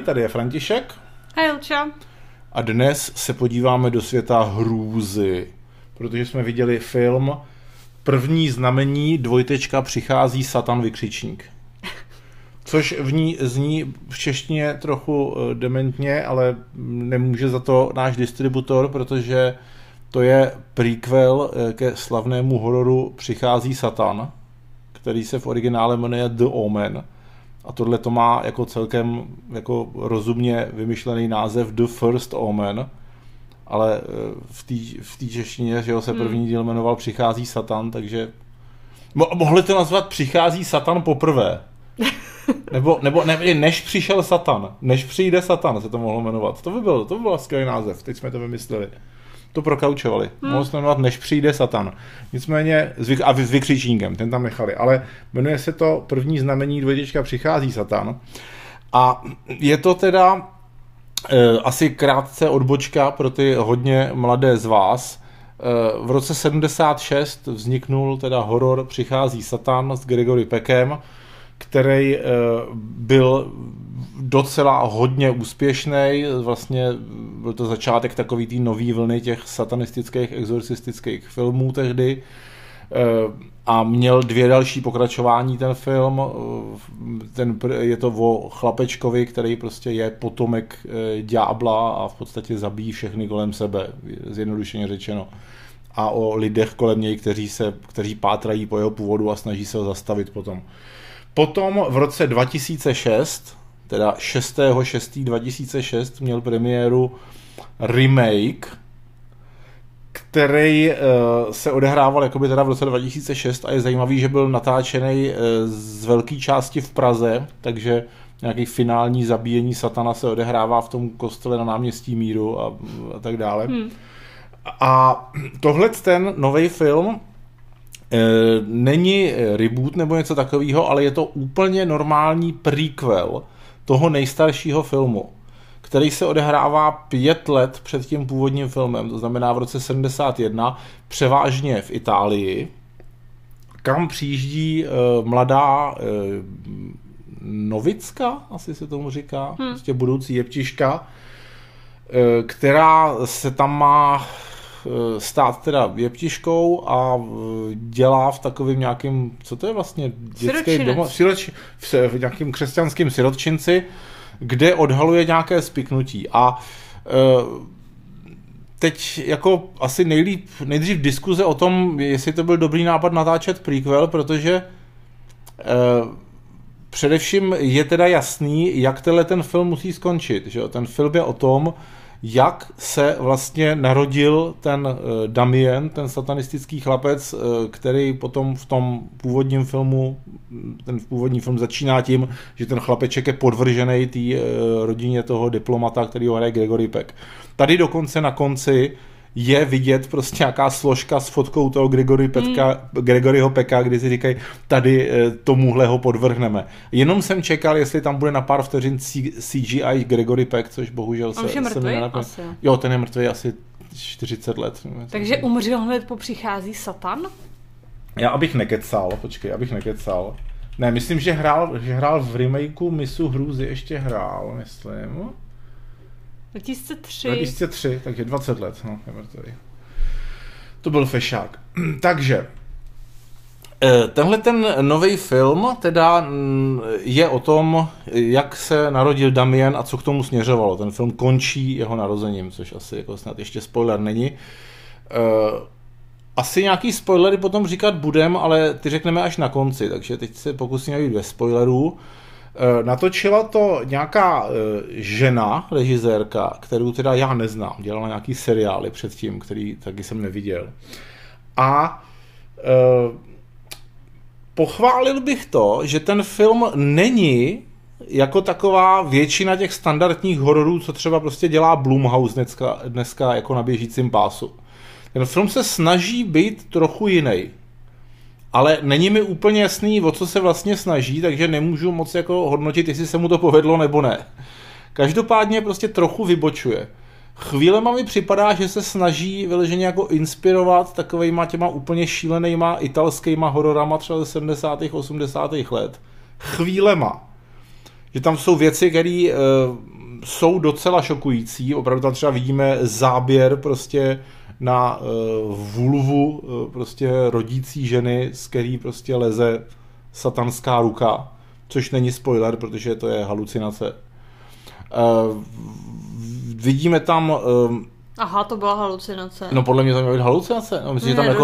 tady je František. Hej, Ilča. A dnes se podíváme do světa hrůzy, protože jsme viděli film První znamení, přichází Satan vykřičník. Což v ní zní v češtině trochu dementně, ale nemůže za to náš distributor, protože to je prequel ke slavnému hororu Přichází Satan, který se v originále jmenuje The Omen. A tohle to má jako celkem jako rozumně vymyšlený název The First Omen, ale v té češtině, že se první díl jmenoval Přichází Satan, takže mohli to nazvat Přichází Satan poprvé. Nebo než přišel Satan, než přijde Satan se to mohlo jmenovat. To by byl skvělý název, teď jsme to vymysleli. To prokaučovali. Mohlo se to jmenovat Než přijde Satan. Nicméně, a s vykřičníkem, ten tam nechali. Ale jmenuje se to První znamení, přichází Satan. A je to teda asi krátce odbočka pro ty hodně mladé z vás. V roce 76 vzniknul teda horor Přichází Satan s Gregory Peckem, který byl docela hodně úspěšný. Vlastně byl to začátek takový tý nový vlny těch satanistických, exorcistických filmů tehdy. A měl 2 další pokračování ten film. Je to o chlapečkovi, který prostě je potomek ďábla a v podstatě zabíjí všechny kolem sebe, zjednodušeně řečeno. A o lidech kolem něj, kteří pátrají po jeho původu a snaží se ho zastavit potom. Potom v roce 2006, teda 6.6.2006, měl premiéru remake, který se odehrával jakoby teda v roce 2006 a je zajímavý, že byl natáčený z velké části v Praze, takže nějaký finální zabíjení Satana se odehrává v tom kostele na náměstí Míru a tak dále. A tohle ten nový film není reboot nebo něco takového, ale je to úplně normální prequel toho nejstaršího filmu, který se odehrává 5 let před tím původním filmem, to znamená v roce 71, převážně v Itálii, kam přijíždí mladá novicka, asi se tomu říká, prostě budoucí jeptiška, která se tam má stát teda jeptiškou a dělá v takovým nějakým, co to je vlastně? Dětský domov? V nějakým křesťanským sirotčinci, kde odhaluje nějaké spiknutí. A teď jako asi nejdřív diskuze o tom, jestli to byl dobrý nápad natáčet prequel, protože především je teda jasný, jak ten film musí skončit. Že? Ten film je o tom, jak se vlastně narodil ten Damien, ten satanistický chlapec, který potom v tom původním filmu, ten původní film začíná tím, že ten chlapeček je podvržený té rodině toho diplomata, který ho hraje Gregory Peck. Tady dokonce na konci je vidět prostě nějaká složka s fotkou toho Gregoryho Pecka, kdy si říkají, tady tomuhle ho podvrhneme. Jenom jsem čekal, jestli tam bude na pár vteřin CGI Gregory Peck, což bohužel se asi. Jo, ten je mrtvý asi 40 let. Takže umřel hned po Přichází Satan? Abych nekecal. Ne, myslím, že hrál v remakeu Misu hrůzy, ještě hrál, myslím. 2003, takže 20 let. No, to byl fešák. Takže tenhle ten nový film teda je o tom, jak se narodil Damien a co k tomu směřovalo. Ten film končí jeho narozením, což asi jako snad ještě spoiler není. Asi nějaký spoilery potom říkat budem, ale ty řekneme až na konci, takže teď se pokusíme být bez spoilerů. Natočila to nějaká žena, režisérka, kterou teda já neznám. Dělala nějaký seriály předtím, který taky jsem neviděl. A pochválil bych to, že ten film není jako taková většina těch standardních hororů, co třeba prostě dělá Blumhouse dneska jako na běžícím pásu. Ten film se snaží být trochu jiný. Ale není mi úplně jasný, o co se vlastně snaží, takže nemůžu moc jako hodnotit, jestli se mu to povedlo nebo ne. Každopádně prostě trochu vybočuje. Chvílema mi připadá, že se snaží vyloženě jako inspirovat takovejma těma úplně šílenýma italskýma hororama třeba ze 70. 80. let. Chvílema. Že tam jsou věci, které jsou docela šokující. Opravdu tam třeba vidíme záběr prostě na vulvu prostě rodící ženy, z který prostě leze satanská ruka, což není spoiler, protože to je halucinace. Vidíme tam... Aha, to byla halucinace. No podle mě to měla být halucinace. No, myslím, že tam jako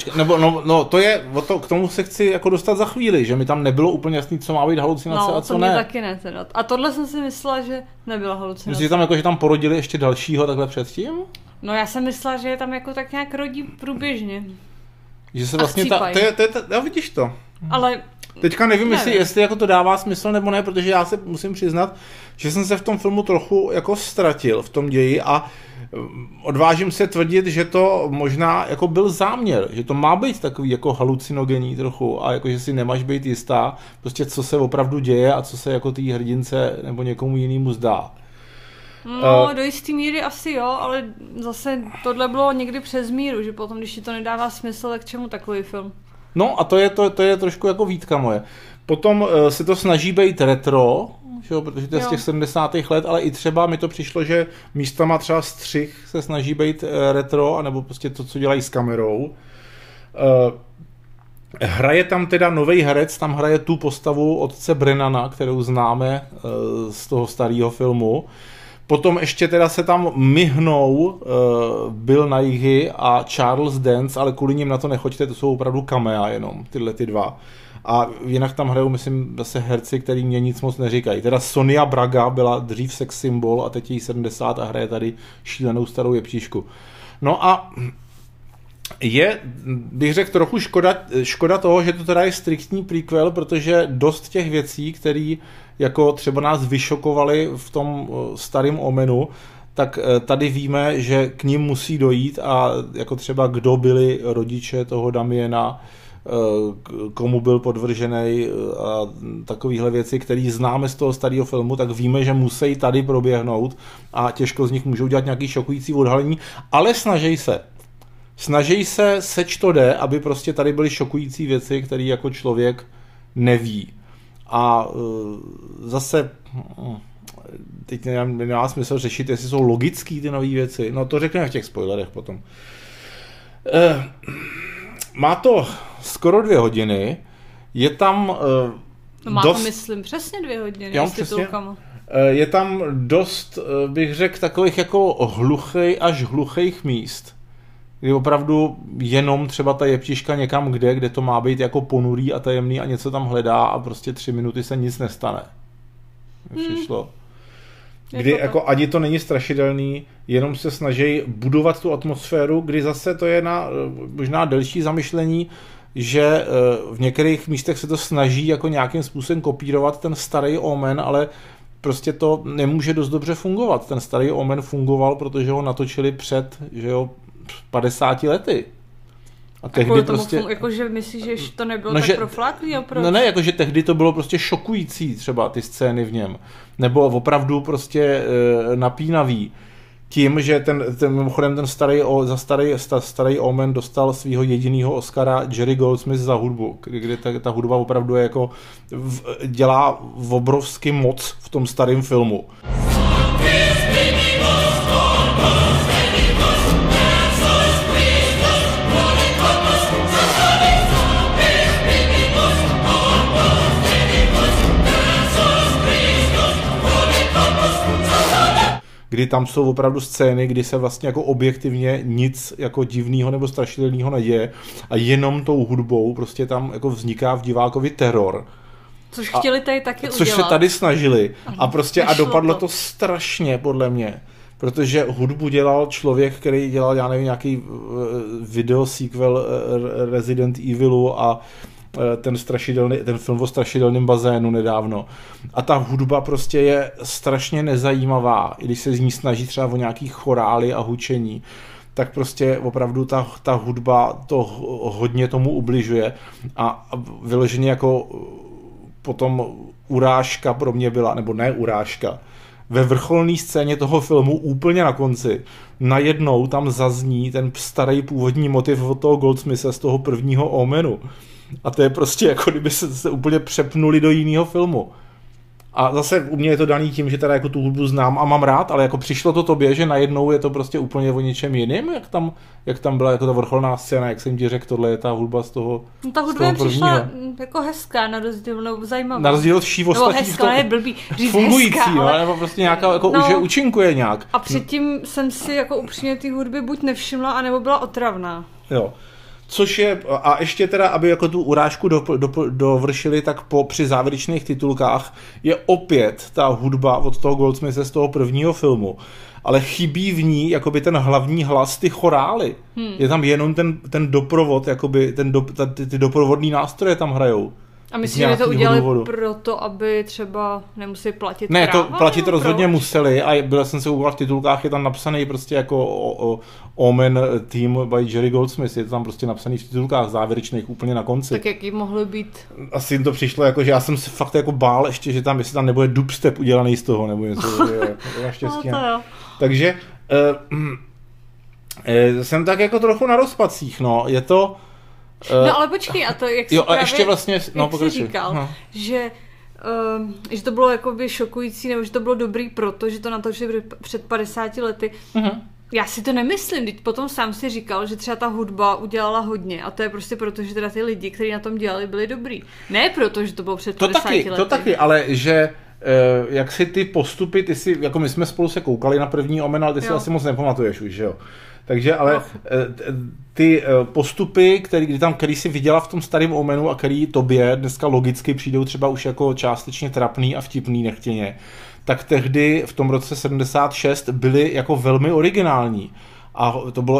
k tomu se chci jako dostat za chvíli, že mi tam nebylo úplně jasný, co má být halucinace a co ne. No, to taky ne teda. A tohle jsem si myslela, že nebyla halucinace. Myslíš, že tam jako, že tam porodili ještě dalšího takhle předtím? No já jsem myslela, že je tam jako tak nějak rodí průběžně. Že se vlastně vidíš to. Ale teďka nevím. Jestli jako to dává smysl nebo ne, protože já se musím přiznat, že jsem se v tom filmu trochu jako ztratil v tom ději a odvážím se tvrdit, že to možná jako byl záměr, že to má být takový jako halucinogenní trochu a jako, že si nemáš být jistá, prostě co se opravdu děje a co se jako té hrdince nebo někomu jinému zdá. No, do jistý míry asi jo, ale zase tohle bylo někdy přes míru, že potom, když ti to nedává smysl, tak čemu takový film? No a to je trošku jako výtka moje. Potom se to snaží být retro, že, protože to je z těch 70. let, ale i třeba mi to přišlo, že místama třeba střih se snaží být retro, anebo prostě to, co dělají s kamerou. Hraje tam teda nový herec, tam hraje tu postavu otce Brennana, kterou známe z toho starého filmu. Potom ještě teda se tam myhnou Bill Nighy a Charles Dance, ale kvůli nim na to nechoďte, to jsou opravdu kamea jenom, tyhle ty dva. A jinak tam hrajou, myslím, zase herci, který mě nic moc neříkají. Teda Sonia Braga byla dřív sex symbol a teď jí 70 a hraje tady šílenou starou jeptišku. No a je, bych řekl, trochu škoda toho, že to teda je striktní prequel, protože dost těch věcí, které jako třeba nás vyšokovaly v tom starém Omenu, tak tady víme, že k ním musí dojít a jako třeba kdo byli rodiče toho Damiena, komu byl podvržený a takovéhle věci, které známe z toho starého filmu, tak víme, že musí tady proběhnout a těžko z nich můžou dělat nějaký šokující odhalení, ale snaží se, seč to jde, aby prostě tady byly šokující věci, které jako člověk neví. A zase teď nemá smysl řešit, jestli jsou logický ty nové věci. No to řekneme v těch spoilerech potom. Má to skoro 2 hodiny. Je tam má to, myslím, přesně 2 hodiny s titulkama. Je tam dost, bych řekl, takových jako hluchých míst, kdy opravdu jenom třeba ta jeptiška někam kde to má být jako ponurý a tajemný a něco tam hledá a prostě 3 minuty se nic nestane. Přišlo. Kdy jako ani to není strašidelný, jenom se snaží budovat tu atmosféru, kdy zase to je na možná delší zamyšlení, že v některých místech se to snaží jako nějakým způsobem kopírovat ten starý Omen, ale prostě to nemůže dost dobře fungovat. Ten starý Omen fungoval, protože ho natočili před 50 lety. A tehdy prostě... Jakože myslíš, že to nebylo tak profláklý? No ne, jakože tehdy to bylo prostě šokující třeba ty scény v něm. Nebo opravdu prostě napínavý. Tím, že mimochodem ten starý Omen dostal svého jediného Oscara Jerry Goldsmith za hudbu, kde ta hudba opravdu je jako dělá obrovský moc v tom starém filmu. Kdy tam jsou opravdu scény, kdy se vlastně jako objektivně nic jako divného nebo strašidelného neděje a jenom tou hudbou prostě tam jako vzniká v divákovi teror. Což chtěli tady taky udělat. Což se tady snažili a dopadlo to strašně podle mě, protože hudbu dělal člověk, který dělal, já nevím, nějaký video sequel Resident Evilu a ten film o strašidelném bazénu nedávno. A ta hudba prostě je strašně nezajímavá, i když se z ní snaží třeba o nějaký chorály a hučení, tak prostě opravdu ta hudba to hodně tomu ubližuje a vyloženě jako potom urážka pro mě byla, nebo ne urážka, ve vrcholné scéně toho filmu úplně na konci najednou tam zazní ten starý původní motiv od toho Goldsmitha z toho prvního Omenu. A to je prostě jako kdyby se úplně přepnuli do jiného filmu. A zase u mě je to daný tím, že teda jako tu hudbu znám a mám rád, ale jako přišlo to tobě, že najednou je to prostě úplně o něčem jiným, jak tam byla jako ta vrcholná scéna, jak jsem ti řekl, tohle je ta hudba z toho No ta hudba přišla jako hezká, na rozdíl, nebo zajímavá. Na rozdíl od vších ostatních. Nebo hezká, je blbý říct fungující, hezká, ale... nebo prostě nějaká, jako že účinkuje nějak. A předtím jsem si jako upřímně ty hudby buď nevšimla, anebo byla otravná. Jo. Což je, a ještě teda, aby jako tu urážku dovršili, tak při závěrečných titulkách je opět ta hudba od toho Goldsmithe z toho prvního filmu. Ale chybí v ní jakoby ten hlavní hlas, ty chorály. Je tam jenom ten doprovod, jakoby ty doprovodní nástroje tam hrajou. A myslím, že to udělali proto, aby třeba nemuseli platit Ne, práva? to platit rozhodně museli a byl jsem se uval v titulkách, je tam napsaný prostě jako Omen Team by Jerry Goldsmith, je to tam prostě napsaný v titulkách závěrečných úplně na konci. Tak jaký mohly být? Asi jim to přišlo jako, že já jsem se fakt jako bál ještě, že tam, jestli tam nebude dubstep udělaný z toho, nebo něco, naštěstí. No, takže jsem tak jako trochu na rozpacích, no, je to... No ale počkej, a to jak jsi jo, právě, ještě vlastně, jak jsi říkal, že to bylo jakoby šokující, nebo že to bylo dobrý proto, že to natočili před 50 lety. Já si to nemyslím, teď potom sám si říkal, že třeba ta hudba udělala hodně a to je prostě proto, že teda ty lidi, kteří na tom dělali, byli dobrý. Ne proto, že to bylo před 50 lety. To taky, ale že jak si ty postupy, ty si, jako my jsme spolu se koukali na první Omen, ale ty si asi moc nepamatuješ už, že jo? Takže ale ty postupy, který si viděla v tom starém Omenu a který tobě dneska logicky přijdou třeba už jako částečně trapný a vtipný nechtěně, tak tehdy v tom roce 76 byly jako velmi originální. A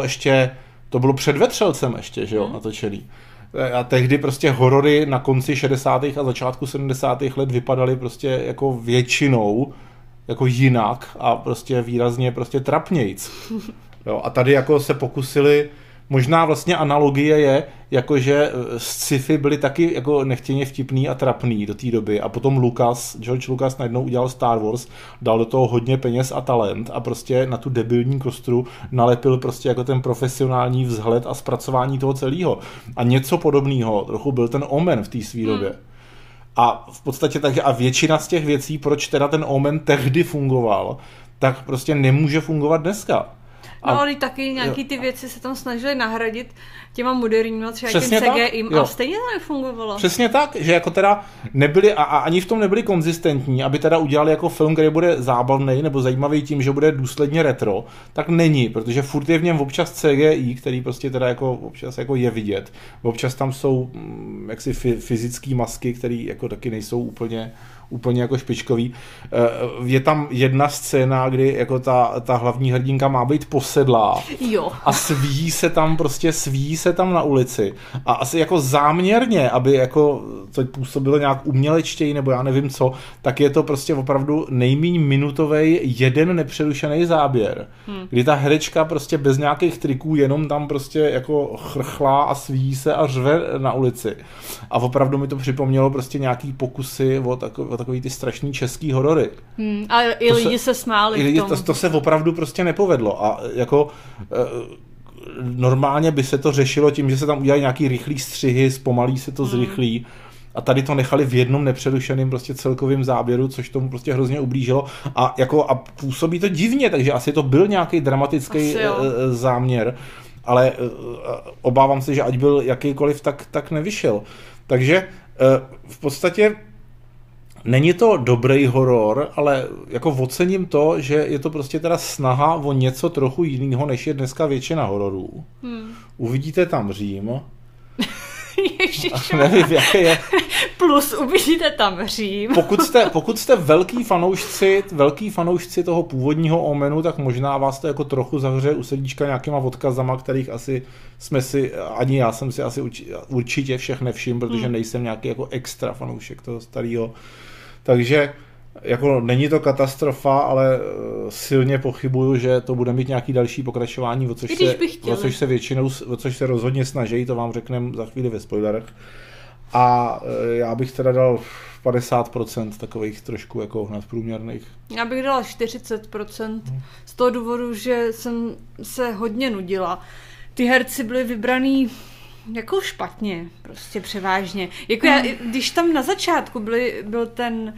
to bylo před Vetřelcem ještě, že jo, natočený. A tehdy prostě horory na konci 60. a začátku 70. let vypadaly prostě jako většinou jako jinak a prostě výrazně prostě trapnějc. Jo, a tady jako se pokusili, možná vlastně analogie je, jakože sci-fi byly taky jako nechtěně vtipný a trapný do té doby a potom George Lucas najednou udělal Star Wars, dal do toho hodně peněz a talent a prostě na tu debilní kostru nalepil prostě jako ten profesionální vzhled a zpracování toho celého. A něco podobného trochu byl ten Omen v té své době. A v podstatě takže a většina z těch věcí, proč teda ten Omen tehdy fungoval, tak prostě nemůže fungovat dneska. No ale taky nějaký ty věci se tam snažili nahradit těma moderníma, třeba tím CGI, a stejně to nefungovalo. Přesně tak, že jako teda nebyli, a ani v tom nebyli konzistentní, aby teda udělali jako film, který bude zábavný nebo zajímavý tím, že bude důsledně retro, tak není, protože furt je v něm občas CGI, který prostě teda jako občas jako je vidět. Občas tam jsou jaksi fyzické masky, které jako taky nejsou úplně jako špičkový. Je tam jedna scéna, kdy jako ta hlavní hrdinka má být posedlá. Jo. A svíjí se tam na ulici. A asi jako záměrně, aby jako to působilo nějak umělečtěji, nebo já nevím co, tak je to prostě opravdu nejméně minutovej jeden nepřerušený záběr. Kdy ta herečka prostě bez nějakých triků jenom tam prostě jako chrchlá a svíjí se a řve na ulici. A opravdu mi to připomnělo prostě nějaký pokusy o takový ty strašný český horory. A i lidi se smáli. To se opravdu prostě nepovedlo. A jako normálně by se to řešilo tím, že se tam udělají nějaký rychlý střihy, zpomalí se to zrychlí. A tady to nechali v jednom nepřerušeném prostě celkovým záběru, což tomu prostě hrozně ublížilo. A působí to divně, takže asi to byl nějaký dramatický záměr. Ale obávám se, že ať byl jakýkoliv, tak nevyšel. Takže v podstatě není to dobrý horor, ale jako ocením to, že je to prostě teda snaha o něco trochu jiného, než je dneska většina hororů. Uvidíte tam Řím. Nevím, jaké je. Plus uvidíte tam Řím. Pokud jste velký fanoušci toho původního Omenu, tak možná vás to jako trochu zavře u srdíčka nějakýma odkazama, kterých asi ani já jsem si asi určitě všech nevšiml, protože nejsem nějaký jako extra fanoušek toho starého. Takže jako není to katastrofa, ale silně pochybuju, že to bude mít nějaký další pokračování, o což se rozhodně snaží, to vám řekneme za chvíli ve spoilerech. A já bych teda dal 50% takových trošku jako nadprůměrných. Já bych dala 40% z toho důvodu, že jsem se hodně nudila. Ty herci byli vybraný jako špatně, prostě převážně. Jako když tam na začátku byl ten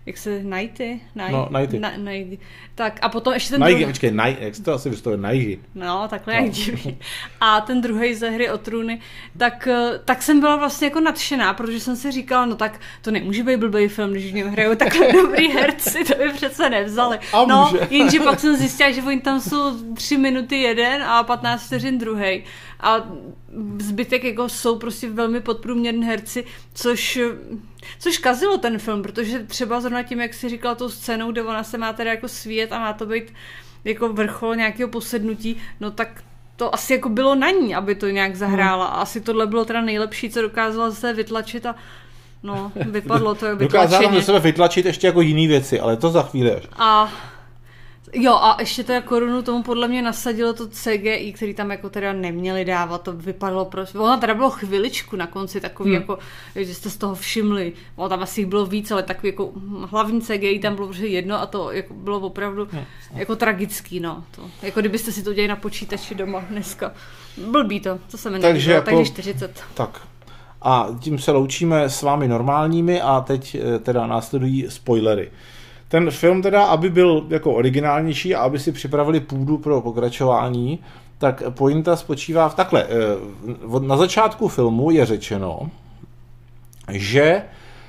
jak se Nighty? Nighty. Tak a potom ještě ten druhý. Počkej, jak se to asi vyslovuje? Nighty. No, takhle jak diví. A ten druhý ze Hry o trůny, tak jsem byla vlastně jako nadšená, protože jsem si říkala, no tak to nemůže být blbý film, když v něm hrajou takhle dobrý herci, to by přece nevzali. No, jenže pak jsem zjistila, že oni tam jsou 3 minuty jeden a 15 vteřin druhej. A zbytek jako jsou prostě velmi podprůměrní herci, což kazilo ten film, protože třeba zrovna tím, jak jsi říkala tou scénou, kde ona se má teda jako svíjet a má to být jako vrchol nějakého posednutí, no tak to asi jako bylo na ní, aby to nějak zahrála. A asi tohle bylo teda nejlepší, co dokázala zase vytlačit a no, vypadlo to vytlačeně. Dokázala ze sebe vytlačit ještě jako jiný věci, ale to za chvíli až. A ještě teda korunu tomu podle mě nasadilo to CGI, který tam jako teda neměli dávat, to vypadalo prostě. Ona teda bylo chviličku na konci takový jako, že jste z toho všimli, tam asi jich bylo víc, ale takový jako hlavní CGI tam bylo prostě jedno a to jako bylo opravdu jako tragický, no. To, jako kdybyste si to dělali na počítači doma dneska. Blbý to se mi nelíbilo, takže 40. Tak. A tím se loučíme s vámi normálními a teď teda následují spoilery. Ten film teda, aby byl jako originálnější a aby si připravili půdu pro pokračování, tak pointa spočívá v takhle. Na začátku filmu je řečeno, že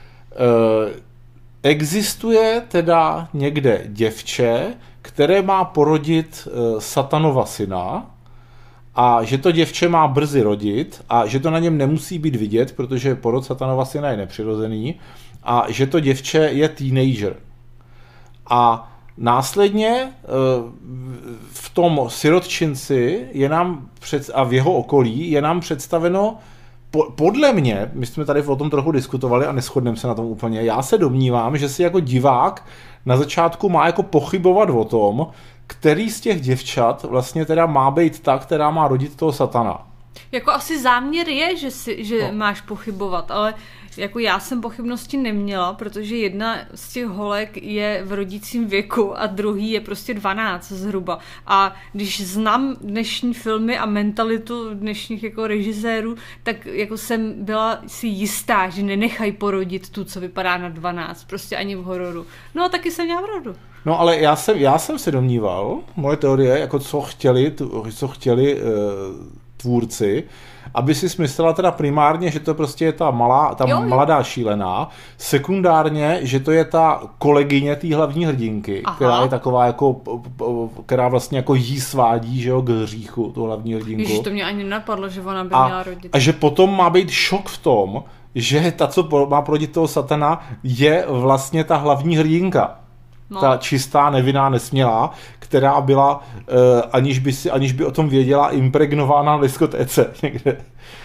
existuje teda někde děvče, které má porodit Satanova syna a že to děvče má brzy rodit a že to na něm nemusí být vidět, protože porod Satanova syna je nepřirozený a že to děvče je teenager. A následně v tom sirotčinci a v jeho okolí je nám představeno, podle mě, my jsme tady o tom trochu diskutovali a neshodneme se na tom úplně, já se domnívám, že si jako divák na začátku má jako pochybovat o tom, který z těch děvčat vlastně teda má být ta, která má rodit toho satana. Jako asi záměr je, že máš pochybovat, ale jako já jsem pochybnosti neměla, protože jedna z těch holek je v rodícím věku a druhý je prostě 12 zhruba. A když znám dnešní filmy a mentalitu dnešních jako režisérů, tak jako jsem byla si jistá, že nenechají porodit tu, co vypadá na 12, prostě ani v hororu. No a taky jsem měla pravdu. No ale já jsem se domníval, moje teorie, jako co chtěli tvůrci, aby si smyslela teda primárně, že to prostě je ta mladá šílená, sekundárně, že to je ta kolegyně té hlavní hrdinky, která je taková jako, která vlastně jako jí svádí, že jo, k hříchu, tu hlavní hrdinku. Ježiš, to mě ani nenapadlo, že ona by měla rodit. A že potom má být šok v tom, že ta, co má porodit toho satana, je vlastně ta hlavní hrdinka. No. Ta čistá, nevinná, nesmělá, která byla, aniž by o tom věděla, impregnována na diskotéce někde.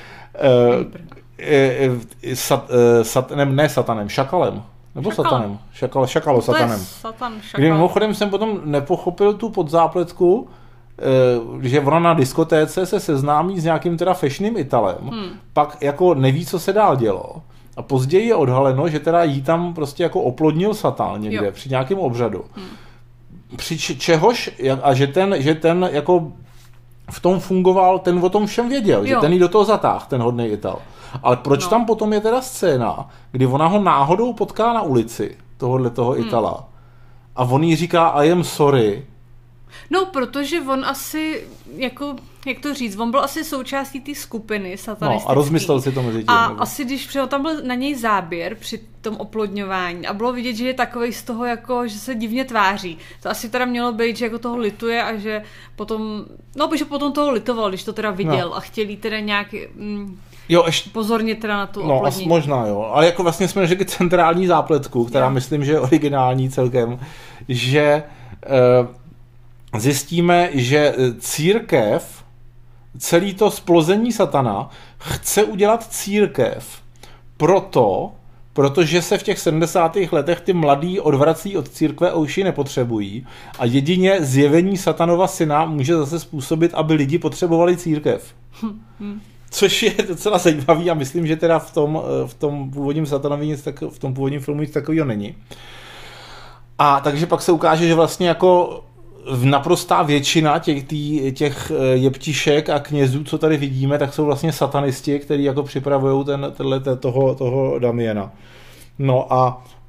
Šakalem. Nebo satanem? Šakalo satanem. Kdy mimochodem jsem potom nepochopil tu podzápletku, že ona na diskotéce se seznámí s nějakým teda fashionným Italem, pak jako neví, co se dál dělo. A později je odhaleno, že teda jí tam prostě jako oplodnil satán někde při nějakém obřadu. Při čehož, a že ten jako v tom fungoval, ten o tom všem věděl, že ten jí do toho zatáhl, ten hodnej Ital. Ale proč tam potom je teda scéna, kdy ona ho náhodou potká na ulici, toho Itala, a on jí říká I am sorry. No, protože on asi, jako, jak to říct, on byl asi součástí té skupiny satanistický. No, a rozmyslel si to mezi tím. A nebo? Asi, když tam byl na něj záběr při tom oplodňování a bylo vidět, že je takovej z toho, jako, že se divně tváří. To asi teda mělo být, že jako toho lituje a že potom, protože potom toho litoval, když to teda viděl a chtěli teda nějak pozorně teda na tu oplodnění. No, možná jo, ale jako vlastně jsme řekli centrální zápletku, která myslím, že je originální celkem, že zjistíme, že církev, celý to splození satana chce udělat církev protože se v těch 70. letech ty mladí odvrací od církve a už ji nepotřebují a jedině zjevení satanova syna může zase způsobit, aby lidi potřebovali církev. Což je docela zajímavý a myslím, že teda v tom původním satanovi v tom původním filmu nic takového není. A takže pak se ukáže, že vlastně jako naprostá většina těch jeptišek a knězů, co tady vidíme, tak jsou vlastně satanisti, kteří jako připravují toho Damiena. No a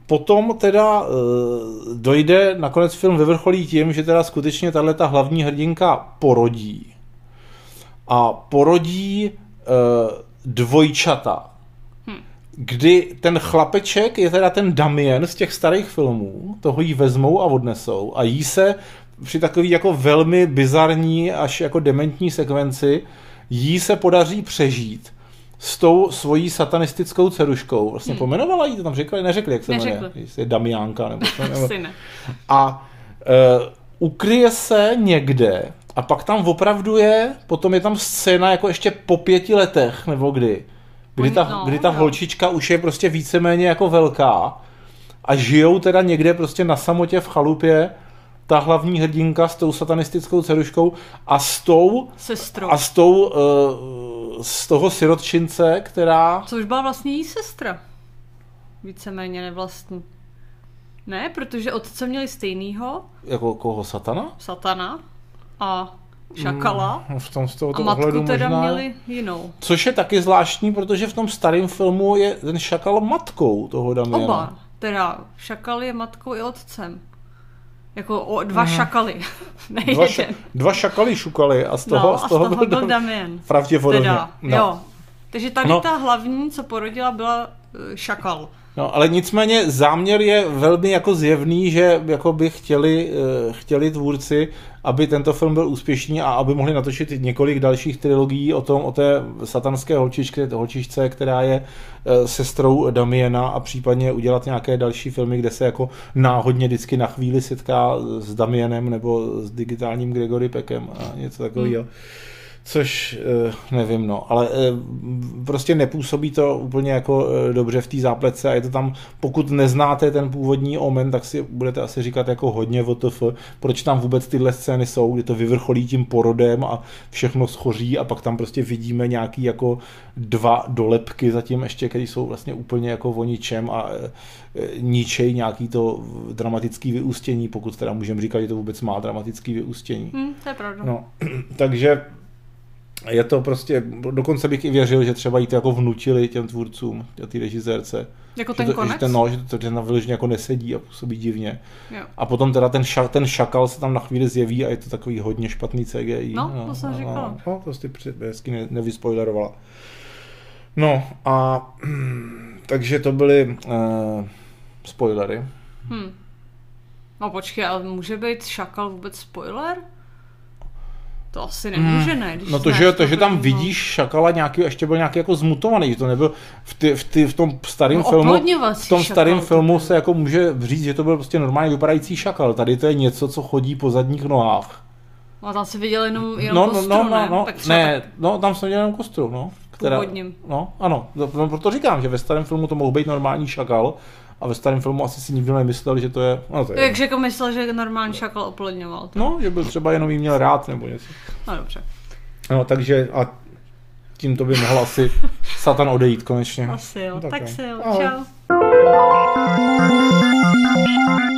potom teda dojde, nakonec film vyvrcholí tím, že teda skutečně tahleta hlavní hrdinka porodí. A porodí dvojčata. Kdy ten chlapeček je teda ten Damien z těch starých filmů, toho jí vezmou a odnesou a jí se při takový jako velmi bizarní až jako dementní sekvenci jí se podaří přežít s tou svojí satanistickou dceruškou. Vlastně pomenovala jí, to tam řekli, neřekli, jak se jmenuje. Je Damiánka nebo Asi ne. A ukryje se někde a pak tam opravdu potom je tam scéna jako ještě po 5 letech, nebo kdy ta holčička už je prostě víceméně jako velká a žijou teda někde prostě na samotě v chalupě ta hlavní hrdinka s tou satanistickou dceruškou a s tou sestrou. A z toho sirotčince, která... Což byla vlastně její sestra. Víceméně nevlastní. Ne, protože otce měli stejnýho. Jako koho? Satana? Satana a šakala. V tom z tohoto a matku ohledu teda možná... měli jinou. Což je taky zvláštní, protože v tom starém filmu je ten šakal matkou toho Damiana. Oba. Teda šakal je matkou i otcem. Jako dva šakaly. Dva šakaly šukaly a z toho byl Damien. Pravděpodobně. Jo. Takže tady ta hlavní, co porodila, byla šakal. No, ale nicméně záměr je velmi jako zjevný, že jako by chtěli tvůrci, aby tento film byl úspěšný a aby mohli natočit několik dalších trilogií o té satanské holčičce, která je sestrou Damiena a případně udělat nějaké další filmy, kde se jako náhodně vždycky na chvíli setká s Damienem nebo s digitálním Gregory Peckem a něco takového. Což nevím, no, ale prostě nepůsobí to úplně jako dobře v té zápletce a je to tam, pokud neznáte ten původní Omen, tak si budete asi říkat jako hodně WTF, proč tam vůbec tyhle scény jsou, kdy to vyvrcholí tím porodem a všechno schoří a pak tam prostě vidíme nějaký jako 2 dolepky zatím ještě, které jsou vlastně úplně jako o ničem a ničej nějaký to dramatický vyústění, pokud teda můžeme říkat, že to vůbec má dramatický vyústění. To je pravda. No, takže je to prostě, dokonce bych i věřil, že třeba jí to jako vnutili těm tvůrcům, té režisérce. Jako ten konec? Že to na vyloženě jako nesedí a působí divně. Jo. A potom teda ten šakal se tam na chvíli zjeví a je to takový hodně špatný CGI. No, to jsem říkala. No, to jsi hezky nevyspoilerovala. No a takže to byly spoilery. No počkej, ale může být šakal vůbec spoiler? To asi nemůže, ne? No to, že tam vidíš šakala nějaký, ještě byl nějaký jako zmutovaný, že to nebyl v tom starém filmu. V tom starém filmu se jako může říct, že to byl prostě normálně vypadající šakal. Tady to je něco, co chodí po zadních nohách. No tam si viděl jenom kostru, ne? Tam jsem viděl jenom kostru, no. Původním. No, ano, proto říkám, že ve starém filmu to mohl být normální šakal a ve starém filmu asi si nikdo nemyslel, že to je... No, to je takže jako myslel, že normální šakal oplodňoval. No, že byl třeba jenom jí měl rád nebo něco. No dobře. No, takže a tímto by mohl asi Satan odejít konečně. Asi jo, tak si jo, čau.